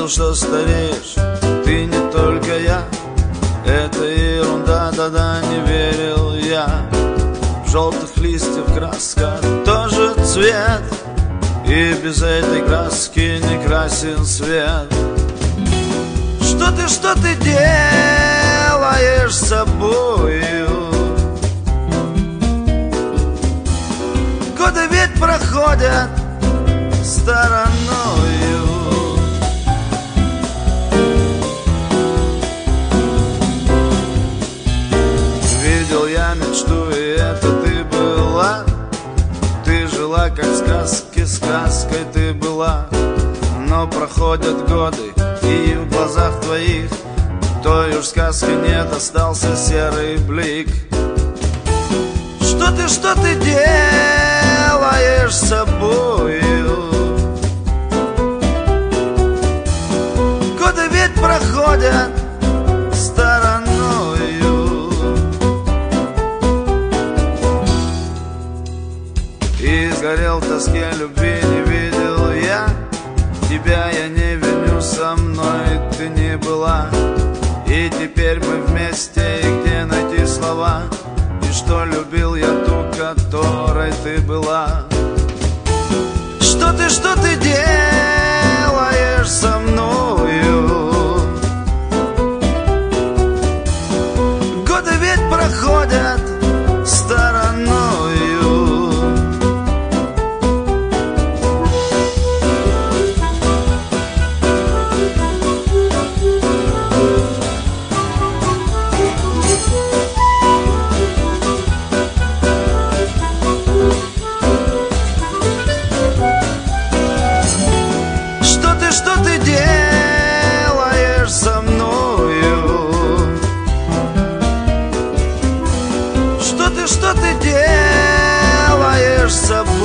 видел, что стареешь, ты не только я. Это ерунда, тогда не верил я. В желтых листьев краска тоже цвет, и без этой краски не красен свет. Что ты делаешь с собою? Годы ведь проходят стороною. Видел я мечту, и это ты была. Ты жила, как в сказке, сказкой ты была. Но проходят годы, и в глазах твоих той уж сказки нет, остался серый блик. Что ты делаешь с собою? Годы ведь проходят стороною. И сгорел в тоске любви, не видел я. Тебя я не виню, со мной ты не была. И теперь мы вместе, и где найти слова? И что любил я ту, которой ты была? Что ты делаешь со мною? Годы ведь проходят стороною. Что ты делаешь со мною? Что ты делаешь со мной?